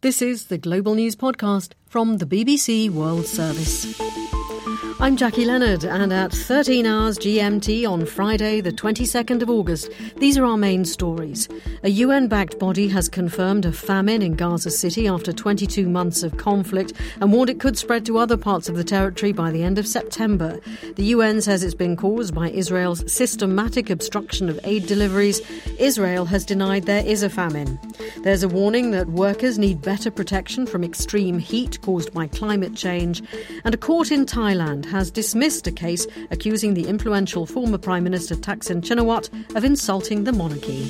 This is the Global News Podcast from the BBC World Service. I'm Jackie Leonard, and at 13 hours GMT on Friday, the 22nd of August, these are our main stories. A UN-backed body has confirmed a famine in Gaza City after 22 months of conflict and warned it could spread to other parts of the territory by the end of September. The UN says it's been caused by Israel's systematic obstruction of aid deliveries. Israel has denied there is a famine. There's a warning that workers need better protection from extreme heat caused by climate change. And a court in Thailand has dismissed a case accusing the influential former Prime Minister Thaksin Shinawatra of insulting the monarchy.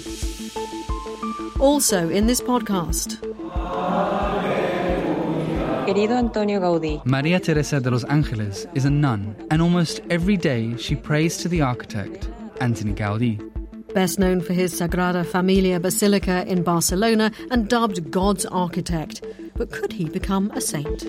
Also in this podcast... Querido Antonio Gaudí. Maria Teresa de los Angeles is a nun, and almost every day she prays to the architect, Antoni Gaudí. Best known for his Sagrada Familia Basilica in Barcelona and dubbed God's architect. But could he become a saint?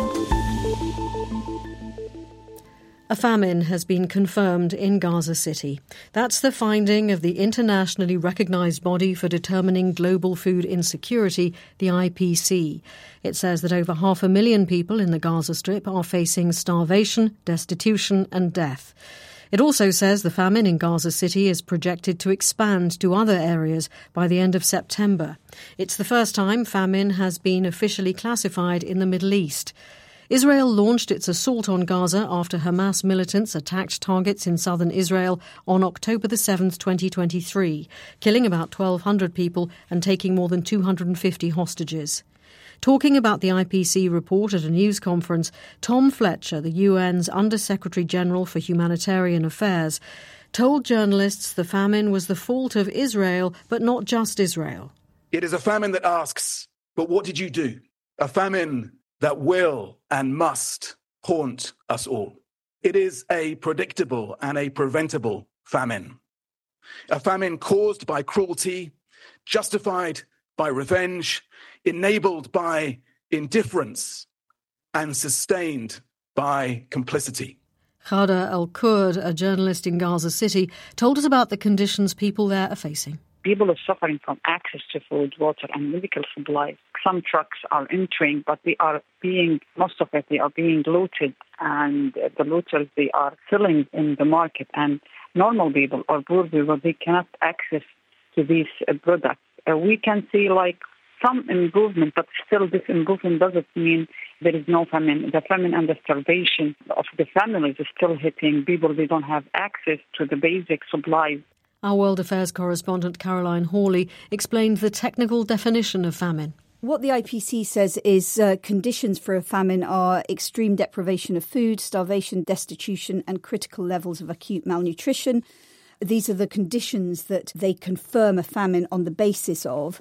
A famine has been confirmed in Gaza City. That's the finding of the internationally recognised body for determining global food insecurity, the IPC. It says that over 500,000 people in the Gaza Strip are facing starvation, destitution and death. It also says the famine in Gaza City is projected to expand to other areas by the end of September. It's the first time famine has been officially classified in the Middle East. Israel launched its assault on Gaza after Hamas militants attacked targets in southern Israel on October the 7th, 2023, killing about 1,200 people and taking more than 250 hostages. Talking about the IPC report at a news conference, Tom Fletcher, the UN's Under-Secretary-General for Humanitarian Affairs, told journalists the famine was the fault of Israel, but not just Israel. It is a famine that asks, but what did you do? A famine that will and must haunt us all. It is a predictable and a preventable famine. A famine caused by cruelty, justified by revenge, enabled by indifference, and sustained by complicity. Khada Al-Kurd, a journalist in Gaza City, told us about the conditions people there are facing. People are suffering from access to food, water and medical supplies. Some trucks are entering, but they are being looted, and the looters, they are filling in the market. And normal people or poor people, they cannot access to these products. We can see some improvement, but still this improvement doesn't mean there is no famine. The famine and the starvation of the families is still hitting people. They don't have access to the basic supplies. Our World Affairs correspondent Caroline Hawley explained the technical definition of famine. What the IPC says is conditions for a famine are extreme deprivation of food, starvation, destitution and critical levels of acute malnutrition. These are the conditions that they confirm a famine on the basis of.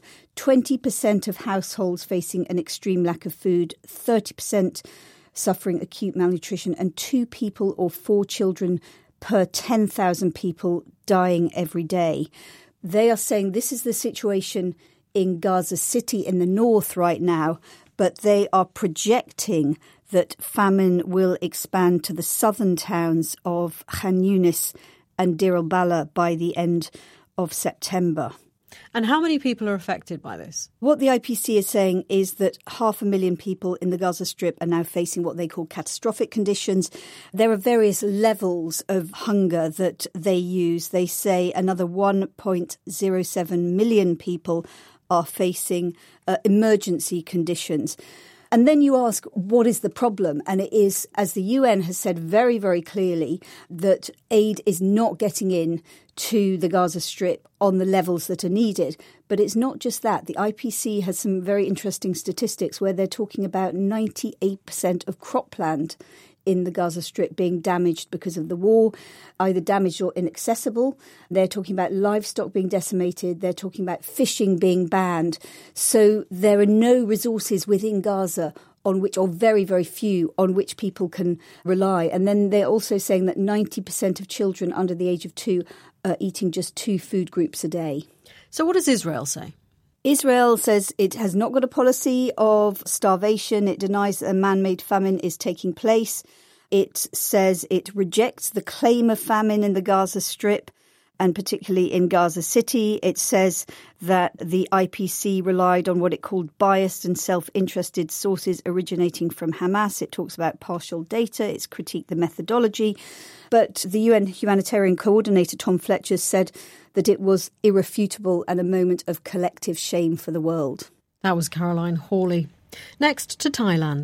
20% of households facing an extreme lack of food, 30% suffering acute malnutrition, and 2 people or 4 children per 10,000 people dying every day. They are saying this is the situation in Gaza City in the north right now, but they are projecting that famine will expand to the southern towns of Khan Yunis and Deir al-Balah by the end of September. And how many people are affected by this? What the IPC is saying is that 500,000 people in the Gaza Strip are now facing what they call catastrophic conditions. There are various levels of hunger that they use. They say another 1.07 million people are facing emergency conditions. And then you ask, what is the problem? And it is, as the UN has said very, very clearly, that aid is not getting in to the Gaza Strip on the levels that are needed. But it's not just that. The IPC has some very interesting statistics where they're talking about 98% of cropland in the Gaza Strip being damaged because of the war, either damaged or inaccessible. They're talking about livestock being decimated. They're talking about fishing being banned. So there are no resources within Gaza on which, or very, very few, on which people can rely. And then they're also saying that 90% of children under the age of 2 are eating just 2 food groups a day. So what does Israel say? Israel says it has not got a policy of starvation. It denies that a man-made famine is taking place. It says it rejects the claim of famine in the Gaza Strip. and particularly in Gaza City. It says that the IPC relied on what it called biased and self-interested sources originating from Hamas. It talks about partial data. It's critiqued the methodology. But the UN humanitarian coordinator, Tom Fletcher, said that it was irrefutable and a moment of collective shame for the world. That was Caroline Hawley. Next to Thailand.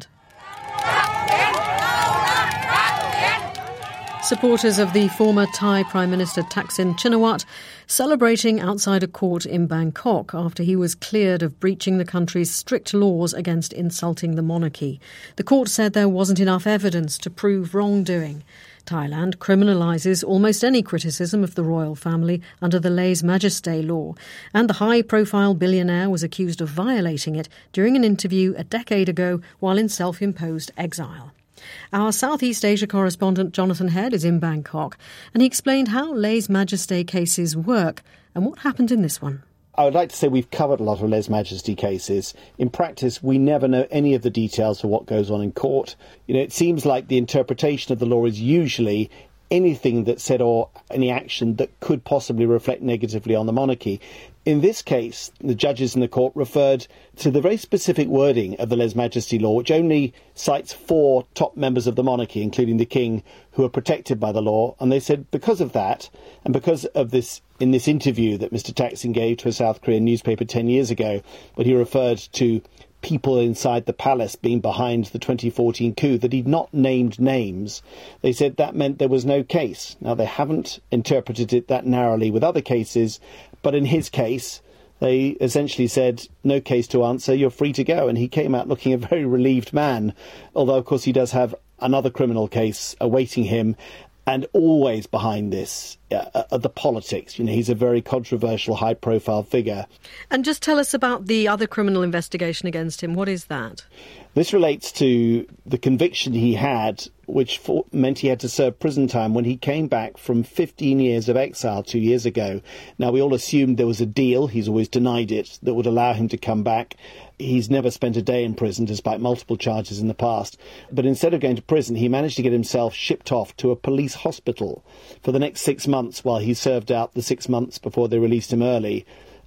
Supporters of the former Thai Prime Minister Thaksin Shinawatra celebrating outside a court in Bangkok after he was cleared of breaching the country's strict laws against insulting the monarchy. The court said there wasn't enough evidence to prove wrongdoing. Thailand criminalises almost any criticism of the royal family under the lèse-majesté law, and the high-profile billionaire was accused of violating it during an interview a decade ago while in self-imposed exile. Our Southeast Asia correspondent Jonathan Head is in Bangkok, and he explained how lèse-majesté cases work and what happened in this one. I would like to say we've covered a lot of lèse-majesté cases. In practice, we never know any of the details of what goes on in court. It seems like the interpretation of the law is usually anything that's said or any action that could possibly reflect negatively on the monarchy. In this case, the judges in the court referred to the very specific wording of the lèse-majesté law, which only cites 4 top members of the monarchy, including the king, who are protected by the law. And they said because of that, and because of this, in this interview that Mr. Thaksin gave to a South Korean newspaper 10 years ago, when he referred to people inside the palace being behind the 2014 coup, that he'd not named names, they said that meant there was no case. Now, they haven't interpreted it that narrowly with other cases, but in his case, they essentially said, no case to answer, you're free to go. And he came out looking a very relieved man, although, of course, he does have another criminal case awaiting him. And always behind this are the politics. He's a very controversial, high-profile figure. And just tell us about the other criminal investigation against him. What is that? This relates to the conviction he had, which meant he had to serve prison time when he came back from 15 years of exile 2 years ago. Now, we all assumed there was a deal, he's always denied it, that would allow him to come back. He's never spent a day in prison, despite multiple charges in the past. But instead of going to prison, he managed to get himself shipped off to a police hospital for the next 6 months while he served out the 6 months before they released him early.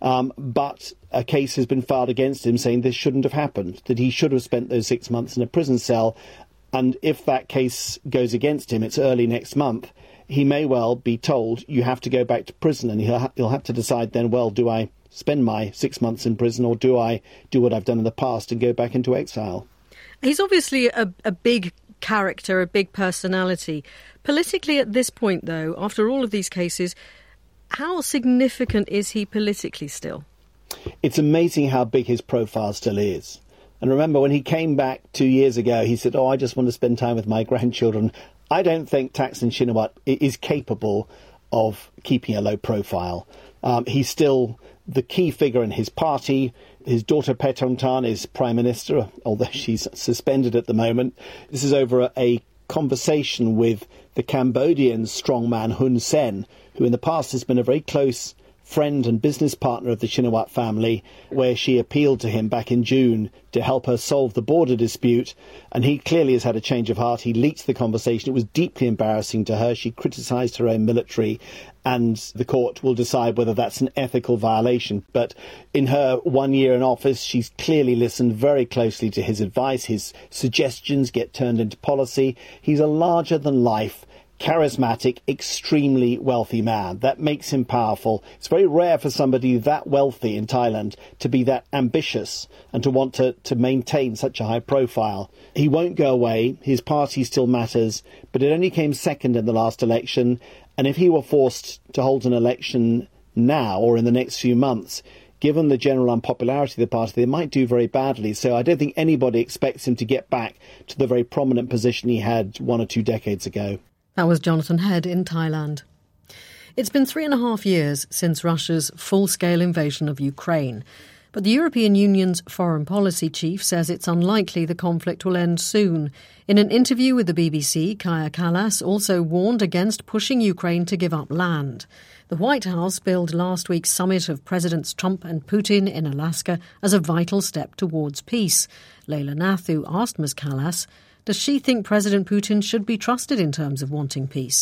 But a case has been filed against him saying this shouldn't have happened, that he should have spent those 6 months in a prison cell. And if that case goes against him, it's early next month, he may well be told, you have to go back to prison. And he'll have to decide then, well, do I spend my 6 months in prison or do I do what I've done in the past and go back into exile? He's obviously a big character, a big personality. Politically at this point, though, after all of these cases, how significant is he politically still? It's amazing how big his profile still is. And remember, when he came back 2 years ago, he said, I just want to spend time with my grandchildren. I don't think Thaksin Shinawatra is capable of keeping a low profile. He's still the key figure in his party. His daughter Paetongtarn is Prime Minister, although she's suspended at the moment. This is over a conversation with the Cambodian strongman Hun Sen, who in the past has been a very close friend and business partner of the Shinawatra family, where she appealed to him back in June to help her solve the border dispute. And he clearly has had a change of heart. He leaked the conversation. It was deeply embarrassing to her. She criticised her own military, and the court will decide whether that's an ethical violation. But in her 1 year in office, she's clearly listened very closely to his advice. His suggestions get turned into policy. He's a larger-than-life, charismatic, extremely wealthy man. That makes him powerful. It's very rare for somebody that wealthy in Thailand to be that ambitious and to want to maintain such a high profile. He won't go away. His party still matters, but it only came second in the last election. And if he were forced to hold an election now or in the next few months, given the general unpopularity of the party, they might do very badly. So I don't think anybody expects him to get back to the very prominent position he had 1 or 2 decades ago. That was Jonathan Head in Thailand. It's been 3.5 years since Russia's full-scale invasion of Ukraine. But the European Union's foreign policy chief says it's unlikely the conflict will end soon. In an interview with the BBC, Kaja Kallas also warned against pushing Ukraine to give up land. The White House billed last week's summit of Presidents Trump and Putin in Alaska as a vital step towards peace. Leila Nathu asked Ms Kallas, does she think President Putin should be trusted in terms of wanting peace?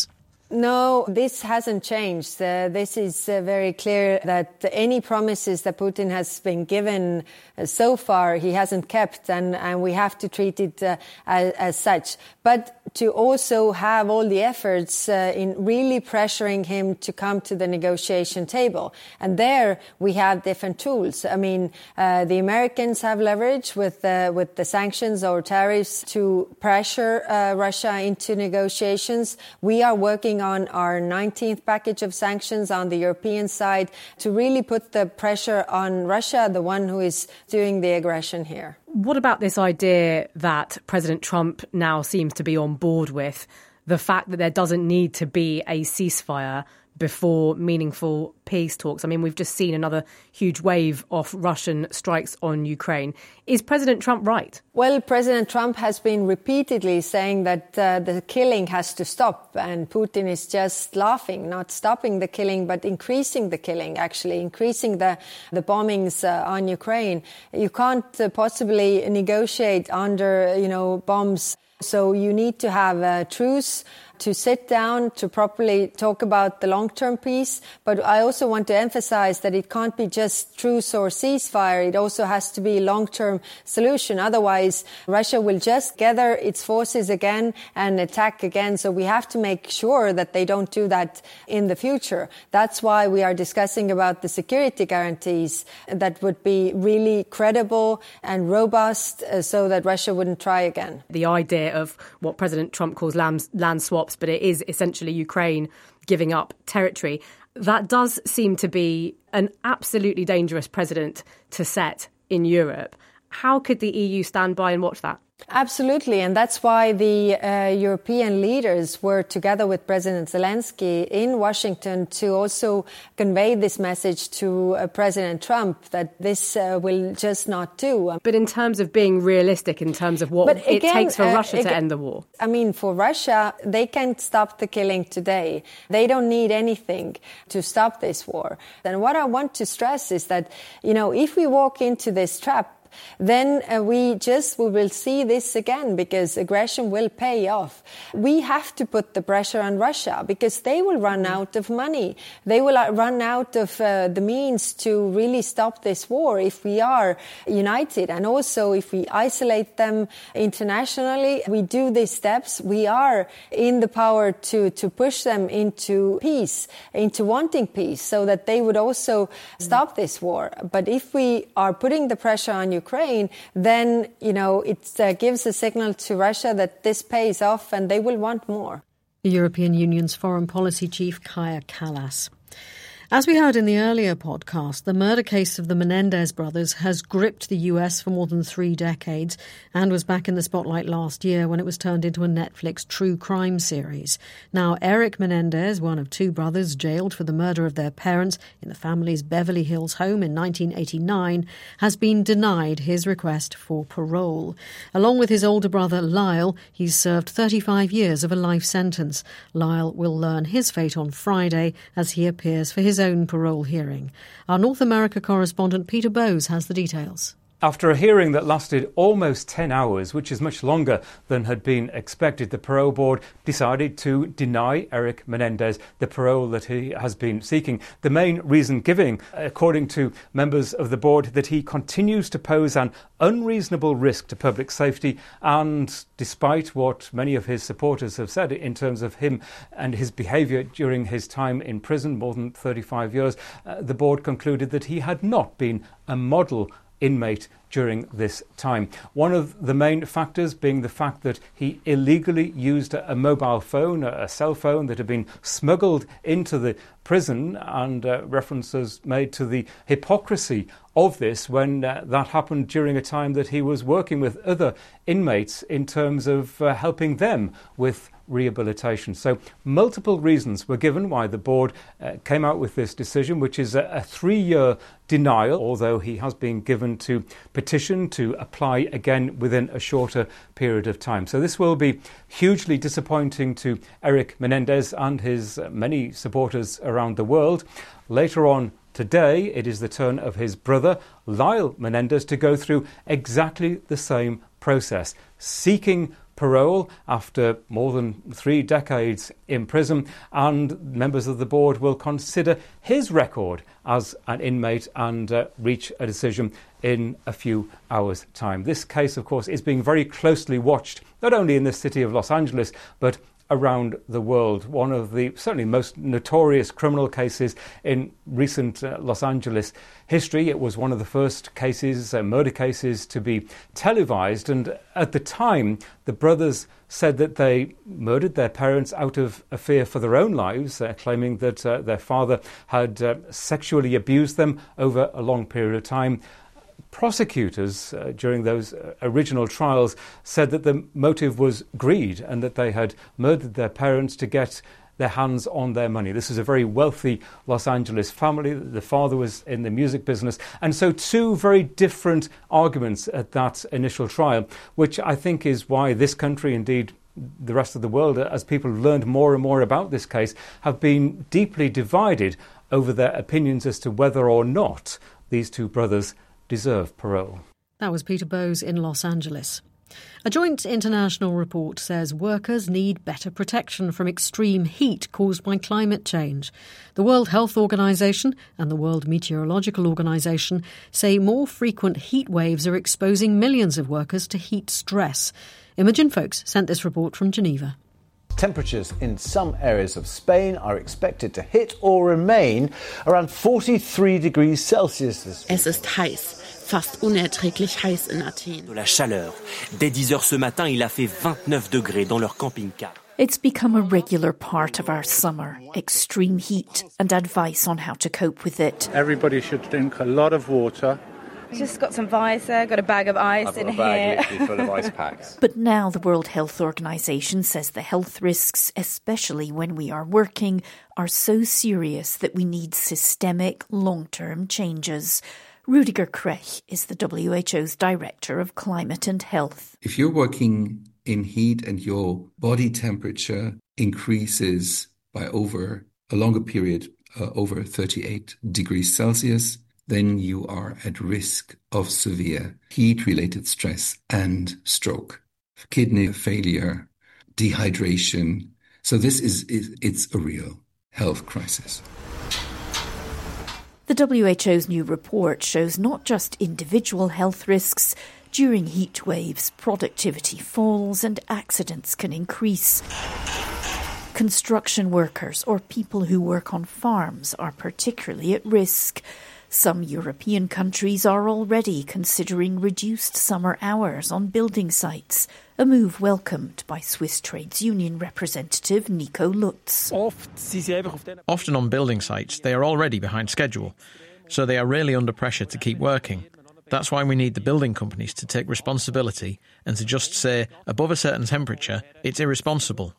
No, this hasn't changed. This is very clear that any promises that Putin has been given so far, he hasn't kept, and we have to treat it as such. But to also have all the efforts in really pressuring him to come to the negotiation table. And there we have different tools. I mean, the Americans have leverage with the sanctions or tariffs to pressure Russia into negotiations. We are working on our 19th package of sanctions on the European side to really put the pressure on Russia, the one who is doing the aggression here. What about this idea that President Trump now seems to be on board with, the fact that there doesn't need to be a ceasefire before meaningful peace talks? I mean, we've just seen another huge wave of Russian strikes on Ukraine. Is President Trump right? Well, President Trump has been repeatedly saying that the killing has to stop, and Putin is just laughing, not stopping the killing, but increasing the killing, actually, increasing the bombings on Ukraine. You can't possibly negotiate under, bombs. So you need to have a truce, to sit down, to properly talk about the long-term peace. But I also want to emphasize that it can't be just truce or ceasefire. It also has to be a long-term solution. Otherwise, Russia will just gather its forces again and attack again. So we have to make sure that they don't do that in the future. That's why we are discussing about the security guarantees that would be really credible and robust so that Russia wouldn't try again. The idea of what President Trump calls land swaps, but it is essentially Ukraine giving up territory. That does seem to be an absolutely dangerous precedent to set in Europe. How could the EU stand by and watch that? Absolutely. And that's why the European leaders were together with President Zelensky in Washington to also convey this message to President Trump that this will just not do. But in terms of being realistic, in terms of what it takes for Russia to end the war? I mean, for Russia, they can't stop the killing today. They don't need anything to stop this war. And what I want to stress is that, if we walk into this trap, then we will see this again, because aggression will pay off. We have to put the pressure on Russia because they will run out of money. They will run out of the means to really stop this war if we are united. And also if we isolate them internationally, we do these steps, we are in the power to push them into peace, into wanting peace, so that they would also stop this war. But if we are putting the pressure on Ukraine, then, it gives a signal to Russia that this pays off and they will want more. The European Union's Foreign Policy Chief, Kaja Kallas. As we heard in the earlier podcast, the murder case of the Menendez brothers has gripped the US for more than 3 decades and was back in the spotlight last year when it was turned into a Netflix true crime series. Now, Eric Menendez, one of 2 brothers jailed for the murder of their parents in the family's Beverly Hills home in 1989, has been denied his request for parole. Along with his older brother, Lyle, he's served 35 years of a life sentence. Lyle will learn his fate on Friday as he appears for his own parole hearing. Our North America correspondent Peter Bowes has the details. After a hearing that lasted almost 10 hours, which is much longer than had been expected, the parole board decided to deny Eric Menendez the parole that he has been seeking. The main reason giving, according to members of the board, that he continues to pose an unreasonable risk to public safety, and despite what many of his supporters have said in terms of him and his behaviour during his time in prison, more than 35 years, the board concluded that he had not been a model inmate during this time. One of the main factors being the fact that he illegally used a mobile phone, a cell phone that had been smuggled into the prison, and references made to the hypocrisy of this when that happened during a time that he was working with other inmates in terms of helping them with rehabilitation. So multiple reasons were given why the board came out with this decision, which is a 3-year denial, although he has been given to petition to apply again within a shorter period of time. So this will be hugely disappointing to Eric Menendez and his many supporters around the world. Later on today, it is the turn of his brother, Lyle Menendez, to go through exactly the same process, seeking parole after more than 3 decades in prison, and members of the board will consider his record as an inmate and reach a decision in a few hours' time. This case, of course, is being very closely watched, not only in the city of Los Angeles, but around the world. One of the certainly most notorious criminal cases in recent Los Angeles history. It was one of the first cases, murder cases, to be televised. And at the time, the brothers said that they murdered their parents out of a fear for their own lives, claiming that their father had sexually abused them over a long period of time. Prosecutors during those original trials said that the motive was greed and that they had murdered their parents to get their hands on their money. This is a very wealthy Los Angeles family. The father was in the music business. And so 2 very different arguments at that initial trial, which I think is why this country, indeed the rest of the world, as people learned more and more about this case, have been deeply divided over their opinions as to whether or not these 2 brothers deserve parole. That was Peter Bowes in Los Angeles. A joint international report says workers need better protection from extreme heat caused by climate change. The World Health Organization and the World Meteorological Organization say more frequent heat waves are exposing millions of workers to heat stress. Imogen Folks sent this report from Geneva. Temperatures in some areas of Spain are expected to hit or remain around 43 degrees Celsius this week. Es ist heiß. Fast unerträglich heiß in Athen. De la chaleur. Dès 10 heures ce matin, il a fait 29 degrés dans leur camping-car. It's become a regular part of our summer, extreme heat and advice on how to cope with it. Everybody should drink a lot of water. Just got some visor, got a bag of ice in here. I've got a bag literally full of ice packs. But now the World Health Organization says the health risks, especially when we are working, are so serious that we need systemic, long-term changes. Rudiger Krech is the WHO's Director of Climate and Health. If you're working in heat and your body temperature increases by over a longer period, over 38 degrees Celsius, then you are at risk of severe heat-related stress and stroke, kidney failure, dehydration. So this it's a real health crisis. The WHO's new report shows not just individual health risks. During heat waves, productivity falls and accidents can increase. Construction workers or people who work on farms are particularly at risk. Some European countries are already considering reduced summer hours on building sites, a move welcomed by Swiss Trades Union representative Nico Lutz. Often on building sites, they are already behind schedule, so they are really under pressure to keep working. That's why we need the building companies to take responsibility and to just say, above a certain temperature, it's irresponsible.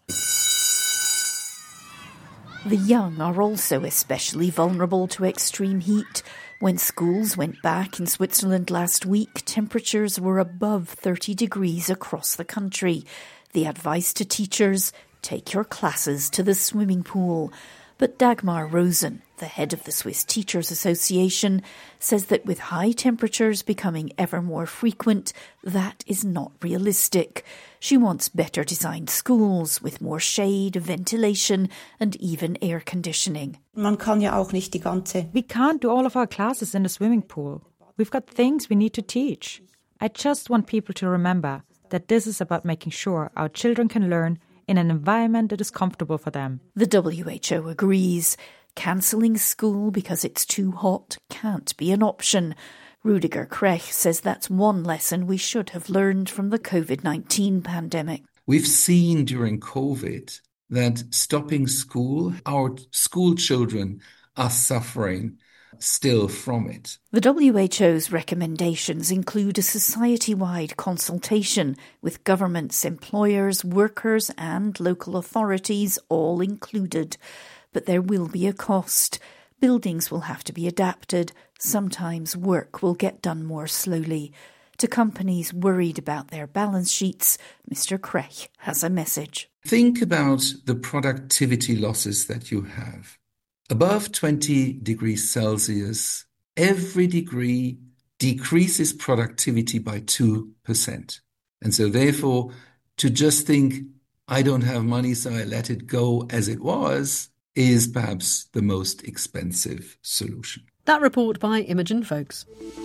The young are also especially vulnerable to extreme heat. When schools went back in Switzerland last week, temperatures were above 30 degrees across the country. The advice to teachers, take your classes to the swimming pool. But Dagmar Rosen, the head of the Swiss Teachers Association, says that with high temperatures becoming ever more frequent, that is not realistic. She wants better designed schools with more shade, ventilation and even air conditioning. We can't do all of our classes in the swimming pool. We've got things we need to teach. I just want people to remember that this is about making sure our children can learn in an environment that is comfortable for them. The WHO agrees. Cancelling school because it's too hot can't be an option. Rudiger Krech says that's one lesson we should have learned from the COVID-19 pandemic. We've seen during COVID that stopping school, our school children are suffering still from it. The WHO's recommendations include a society-wide consultation with governments, employers, workers and local authorities all included. But there will be a cost. Buildings will have to be adapted. Sometimes work will get done more slowly. To companies worried about their balance sheets, Mr. Krech has a message. Think about the productivity losses that you have. Above 20 degrees Celsius, every degree decreases productivity by 2%. And so therefore, To just think, I don't have money, so I let it go as it was, is perhaps the most expensive solution. That report by Imogen Folks.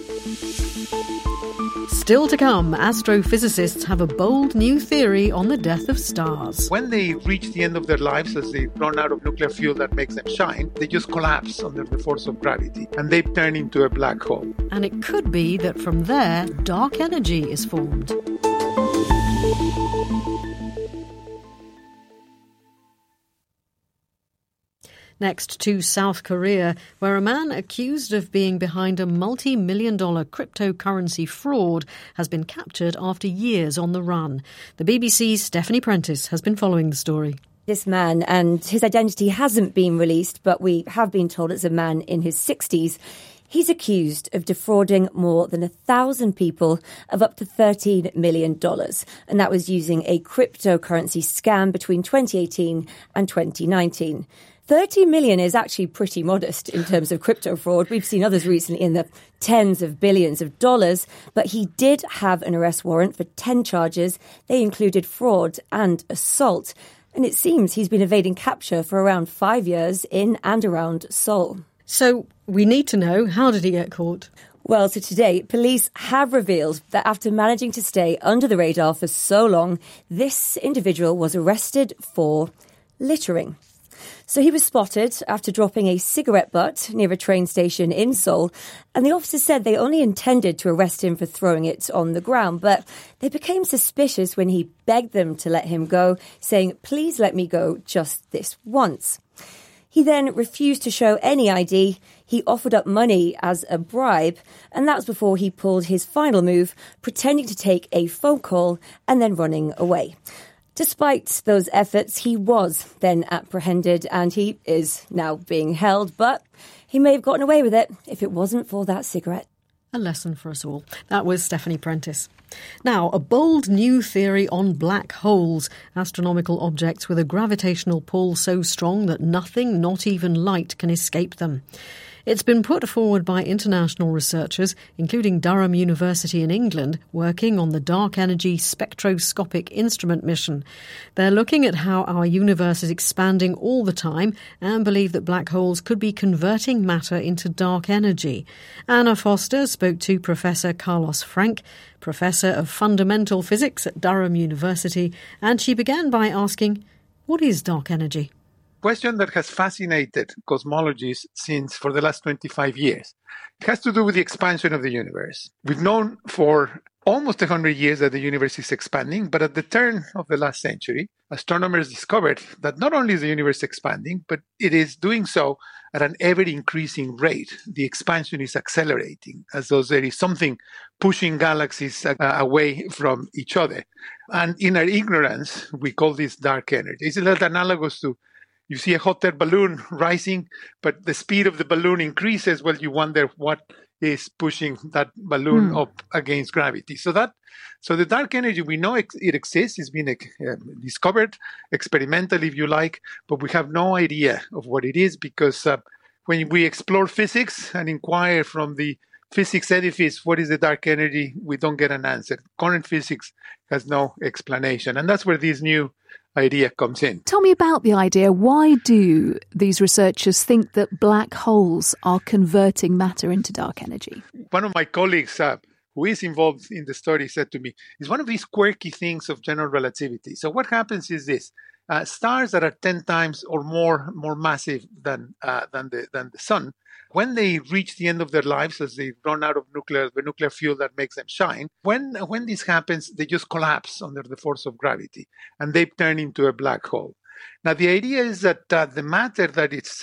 Still to come, astrophysicists have a bold new theory on the death of stars. When they reach the end of their lives, as they run out of nuclear fuel that makes them shine, they just collapse under the force of gravity and they turn into a black hole. And it could be that from there, dark energy is formed. Next to South Korea, where a man accused of being behind a multi-million-dollar cryptocurrency fraud has been captured after years on the run. The BBC's Stephanie Prentice has been following the story. This man, and his identity hasn't been released, but we have been told it's a man in his 60s. He's accused of defrauding more than 1,000 people of up to $13 million. And that was using a cryptocurrency scam between 2018 and 2019. 30 million is actually pretty modest in terms of crypto fraud. We've seen others recently in the tens of billions of dollars, but he did have an arrest warrant for 10 charges. They included fraud and assault. And it seems he's been evading capture for around 5 years in and around Seoul. So we need to know, how did he get caught? Well, so today, police have revealed that after managing to stay under the radar for so long, this individual was arrested for littering. So he was spotted after dropping a cigarette butt near a train station in Seoul, and the officers said they only intended to arrest him for throwing it on the ground, but they became suspicious when he begged them to let him go, saying, "Please let me go just this once." He then refused to show any ID. He offered up money as a bribe, and that was before he pulled his final move, pretending to take a phone call and then running away. Despite those efforts, he was then apprehended and he is now being held, but he may have gotten away with it if it wasn't for that cigarette. A lesson for us all. That was Stephanie Prentice. Now, a bold new theory on black holes, astronomical objects with a gravitational pull so strong that nothing, not even light, can escape them. It's been put forward by international researchers, including Durham University in England, working on the Dark Energy Spectroscopic Instrument mission. They're looking at how our universe is expanding all the time and believe that black holes could be converting matter into dark energy. Anna Foster spoke to Professor Carlos Frank, Professor of Fundamental Physics at Durham University, and she began by asking, what is dark energy? Question that has fascinated cosmologists since for the last 25 years. It has to do with the expansion of the universe. We've known for almost 100 years that the universe is expanding, but at the turn of the last century, astronomers discovered that not only is the universe expanding, but it is doing so at an ever-increasing rate. The expansion is accelerating, as though there is something pushing galaxies away from each other. And in our ignorance, we call this dark energy. It's a little analogous to you see a hot air balloon rising, but the speed of the balloon increases. Well, you wonder what is pushing that balloon up against gravity. So the dark energy, we know it exists. It's been discovered experimentally, if you like, but we have no idea of what it is because when we explore physics and inquire from the physics edifice, what is the dark energy? We don't get an answer. Current physics has no explanation. And that's where this new idea comes in. Tell me about the idea. Why do these researchers think that black holes are converting matter into dark energy? One of my colleagues who is involved in the study said to me, it's one of these quirky things of general relativity. So what happens is this. Stars that are 10 times or more massive than the sun, when they reach the end of their lives, as they run out of the nuclear fuel that makes them shine, when this happens, they just collapse under the force of gravity and they turn into a black hole. Now, the idea is that the matter that it's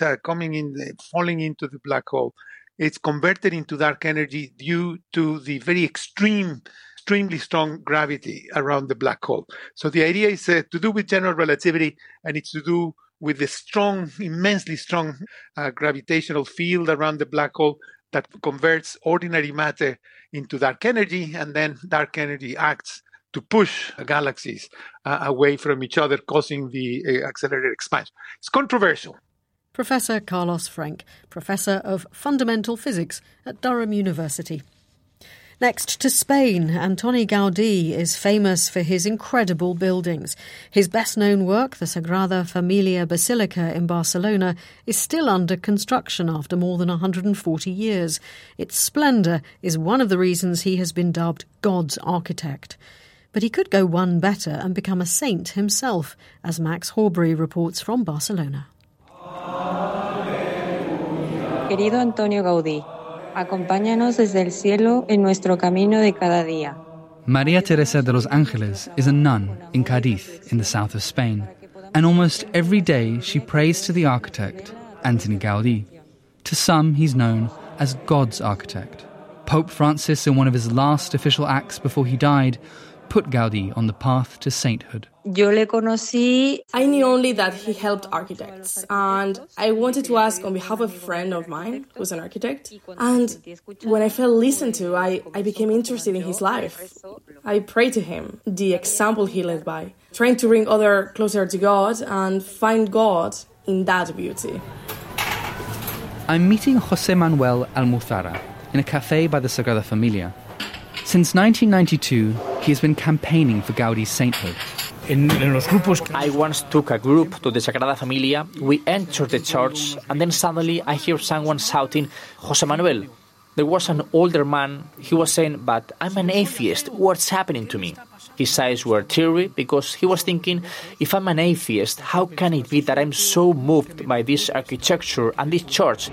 falling into the black hole, it's converted into dark energy due to the very extremely strong gravity around the black hole. So the idea is to do with general relativity, and it's to do with the immensely strong gravitational field around the black hole that converts ordinary matter into dark energy, and then dark energy acts to push galaxies away from each other, causing the accelerated expansion. It's controversial. Professor Carlos Frank, Professor of Fundamental Physics at Durham University. Next to Spain, Antoni Gaudí is famous for his incredible buildings. His best-known work, the Sagrada Familia Basilica in Barcelona, is still under construction after more than 140 years. Its splendour is one of the reasons he has been dubbed God's architect. But he could go one better and become a saint himself, as Max Horbury reports from Barcelona. Querido Antonio Gaudí, acompáñanos desde el cielo en nuestro camino de cada día. María Teresa de los Ángeles is a nun in Cádiz, in the south of Spain, and almost every day she prays to the architect, Antoni Gaudí. To some, he's known as God's architect. Pope Francis, in one of his last official acts before he died, put Gaudí on the path to sainthood. I knew only that he helped architects, and I wanted to ask on behalf of a friend of mine who's an architect. And when I felt listened to, I became interested in his life. I prayed to him, the example he led by, trying to bring others closer to God and find God in that beauty. I'm meeting José Manuel Almuzara in a cafe by the Sagrada Familia. Since 1992, he has been campaigning for Gaudí's sainthood. I once took a group to the Sagrada Familia. We entered the church, and then suddenly I hear someone shouting, José Manuel. There was an older man. He was saying, but I'm an atheist. What's happening to me? His eyes were teary because he was thinking, if I'm an atheist, how can it be that I'm so moved by this architecture and this church?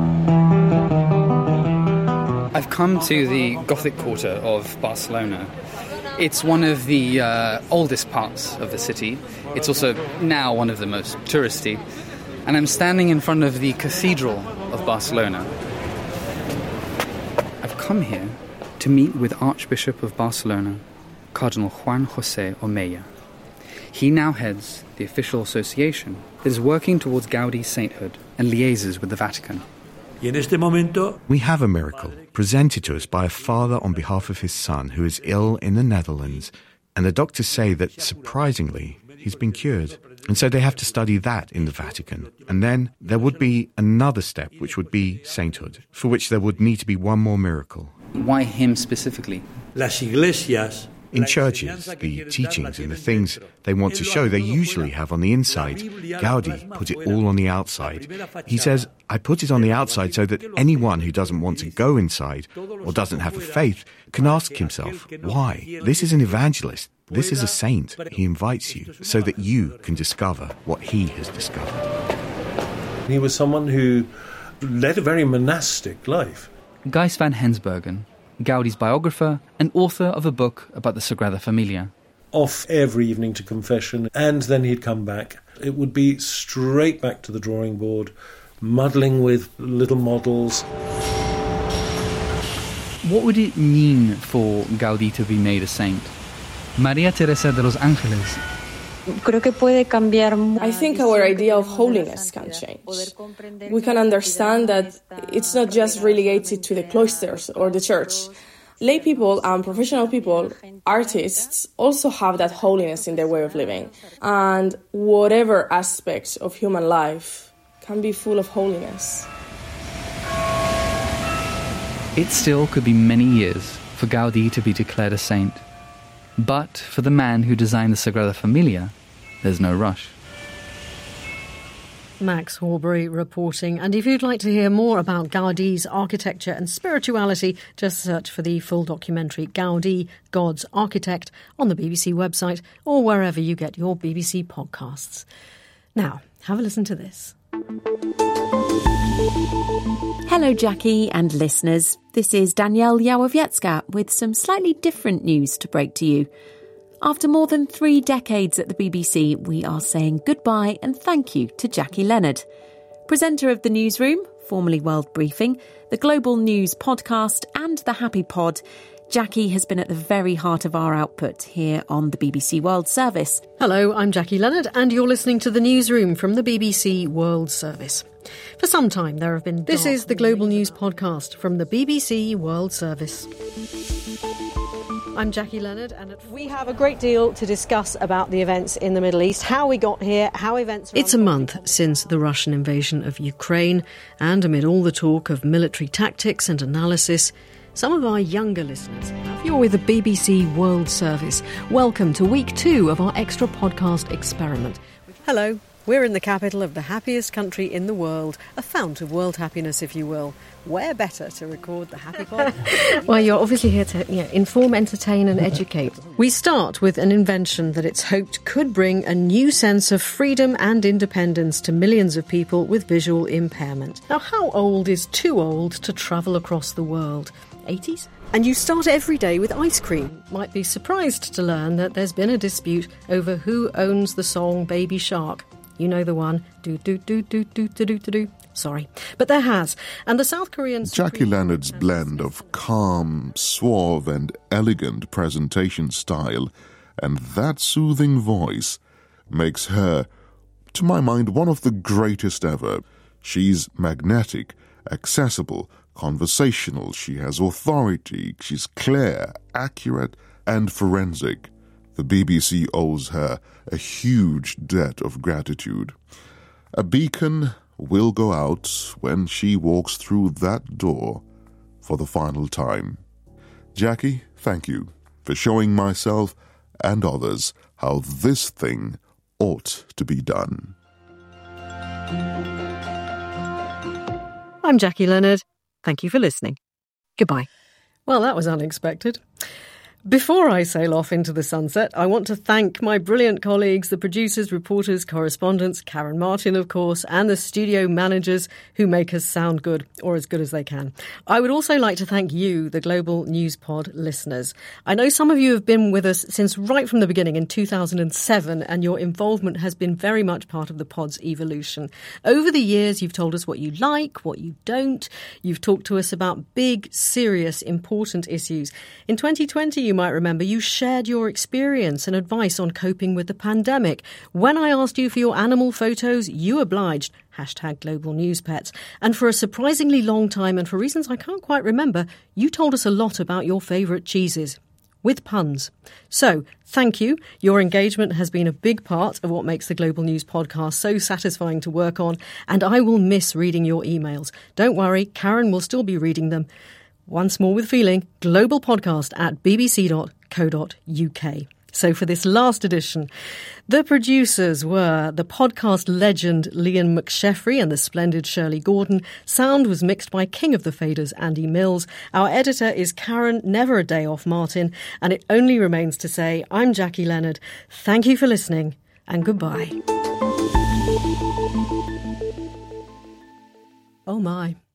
I've come to the Gothic quarter of Barcelona. It's one of the oldest parts of the city. It's also now one of the most touristy. And I'm standing in front of the Cathedral of Barcelona. I've come here to meet with Archbishop of Barcelona, Cardinal Juan José Omeya. He now heads the official association that is working towards Gaudí's sainthood and liaises with the Vatican. We have a miracle presented to us by a father on behalf of his son who is ill in the Netherlands, and the doctors say that, surprisingly, he's been cured. And so they have to study that in the Vatican. And then there would be another step, which would be sainthood, for which there would need to be one more miracle. Why him specifically? In churches, the teachings and the things they want to show, they usually have on the inside. Gaudí put it all on the outside. He says, I put it on the outside so that anyone who doesn't want to go inside or doesn't have a faith can ask himself, why? This is an evangelist. This is a saint. He invites you so that you can discover what he has discovered. He was someone who led a very monastic life. Gijs van Hensbergen, Gaudí's biographer and author of a book about the Sagrada Familia. Off every evening to confession, and then he'd come back. It would be straight back to the drawing board, muddling with little models. What would it mean for Gaudí to be made a saint? María Teresa de los Ángeles. I think our idea of holiness can change. We can understand that it's not just relegated to the cloisters or the church. Lay people and professional people, artists, also have that holiness in their way of living. And whatever aspect of human life can be full of holiness. It still could be many years for Gaudí to be declared a saint. But for the man who designed the Sagrada Familia, there's no rush. Max Horbury reporting. And if you'd like to hear more about Gaudí's architecture and spirituality, just search for the full documentary Gaudí, God's Architect on the BBC website or wherever you get your BBC podcasts. Now, have a listen to this. Hello, Jackie and listeners. This is Danielle Yałowiecka with some slightly different news to break to you. After more than 3 decades at the BBC, we are saying goodbye and thank you to Jackie Leonard. Presenter of The Newsroom, formerly World Briefing, the Global News podcast and the Happy Pod, Jackie has been at the very heart of our output here on the BBC World Service. Hello, I'm Jackie Leonard and you're listening to The Newsroom from the BBC World Service. For some time there have been... This is the Global News podcast from the BBC World Service. I'm Jackie Leonard and we have a great deal to discuss about the events in the Middle East, how we got here, how events... It's a month since the Russian invasion of Ukraine, and amid all the talk of military tactics and analysis, some of our younger listeners have. You're with the BBC World Service. Welcome to week 2 of our extra podcast experiment. Hello, we're in the capital of the happiest country in the world, a fount of world happiness, if you will. Where better to record the Happy Pod? Well, you're obviously here to inform, entertain and educate. We start with an invention that it's hoped could bring a new sense of freedom and independence to millions of people with visual impairment. Now, how old is too old to travel across the world? 80s? And you start every day with ice cream. Might be surprised to learn that there's been a dispute over who owns the song Baby Shark. You know the one. Do-do-do-do-do-do-do-do. Sorry. But there has. And the South Korean... Jackie Leonard's blend of calm, suave and elegant presentation style and that soothing voice makes her, to my mind, one of the greatest ever. She's magnetic, accessible, conversational, she has authority, she's clear, accurate and forensic. The BBC owes her a huge debt of gratitude. A beacon will go out when she walks through that door for the final time. Jackie, thank you for showing myself and others how this thing ought to be done. I'm Jackie Leonard. Thank you for listening. Goodbye. Well, that was unexpected. Before I sail off into the sunset, I want to thank my brilliant colleagues, the producers, reporters, correspondents, Karen Martin, of course, and the studio managers who make us sound good, or as good as they can. I would also like to thank you, the Global News Pod listeners. I know some of you have been with us since right from the beginning in 2007, and your involvement has been very much part of the pod's evolution. Over the years, you've told us what you like, what you don't. You've talked to us about big, serious, important issues. In 2020, you might remember you shared your experience and advice on coping with the pandemic. When I asked you for your animal photos, you obliged. #GlobalNewsPets. And for a surprisingly long time, and for reasons I can't quite remember, you told us a lot about your favourite cheeses. With puns. So, thank you. Your engagement has been a big part of what makes the Global News Podcast so satisfying to work on, and I will miss reading your emails. Don't worry, Karen will still be reading them. Once more with feeling, globalpodcast@bbc.co.uk. So for this last edition, the producers were the podcast legend Liam McSheffrey and the splendid Shirley Gordon. Sound was mixed by King of the Faders, Andy Mills. Our editor is Karen Never a Day Off Martin. And it only remains to say, I'm Jackie Leonard. Thank you for listening and goodbye. Oh my.